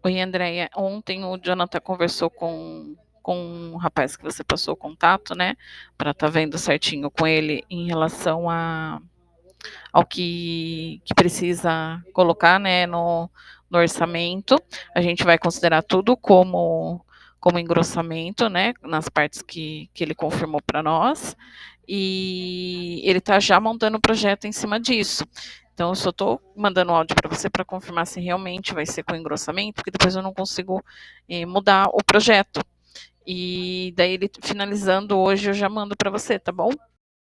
Oi, Andréia. Ontem o Jonathan conversou com um rapaz que você passou o contato, né? Para estar vendo certinho com ele em relação ao que precisa colocar, né, no orçamento. A gente vai considerar tudo como engrossamento, né? Nas partes que ele confirmou para nós. E ele está já montando o projeto em cima disso. Então, eu só estou mandando áudio para você para confirmar se realmente vai ser com engrossamento, porque depois eu não consigo mudar o projeto. E daí, ele finalizando hoje, eu já mando para você, tá bom?